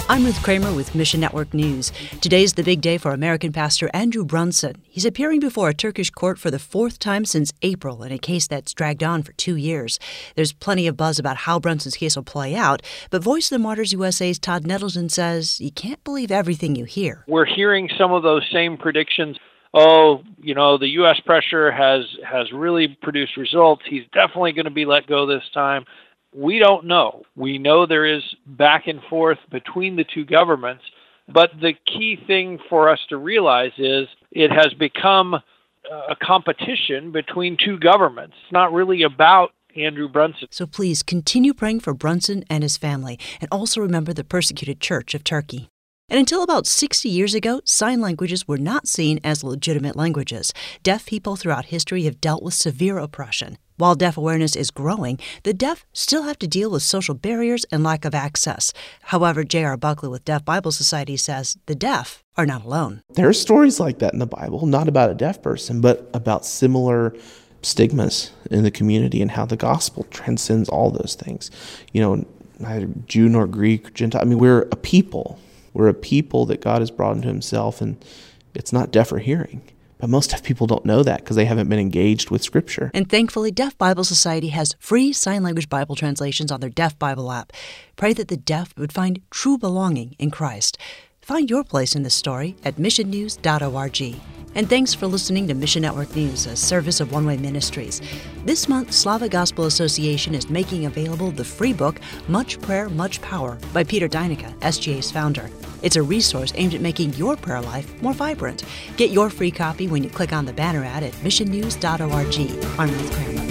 I'm Ruth Kramer with Mission Network News. Today's the big day for American pastor Andrew Brunson. He's appearing before a Turkish court for the fourth time since April in a case that's dragged on for 2 years. There's plenty of buzz about how Brunson's case will play out, but Voice of the Martyrs USA's Todd Nettleton says you can't believe everything you hear. We're hearing some of those same predictions. The U.S. pressure has really produced results. He's definitely going to be let go this time. We don't know. We know there is back and forth between the two governments, but the key thing for us to realize is it has become a competition between two governments. It's not really about Andrew Brunson. So please continue praying for Brunson and his family, and also remember the persecuted Church of Turkey. And until about 60 years ago, sign languages were not seen as legitimate languages. Deaf people throughout history have dealt with severe oppression. While deaf awareness is growing, the deaf still have to deal with social barriers and lack of access. However, J.R. Buckley with Deaf Bible Society says the deaf are not alone. There are stories like that in the Bible, not about a deaf person, but about similar stigmas in the community and how the gospel transcends all those things. Neither Jew nor Greek, Gentile. We're a people. We're a people that God has brought into himself, and it's not deaf or hearing. But most deaf people don't know that because they haven't been engaged with Scripture. And thankfully, Deaf Bible Society has free sign language Bible translations on their Deaf Bible app. Pray that the deaf would find true belonging in Christ. Find your place in this story at missionnews.org. And thanks for listening to Mission Network News, a service of One Way Ministries. This month, Slavic Gospel Association is making available the free book, Much Prayer, Much Power, by Peter Deinicke, SGA's founder. It's a resource aimed at making your prayer life more vibrant. Get your free copy when you click on the banner ad at missionnews.org. I'm Ruth Kramer.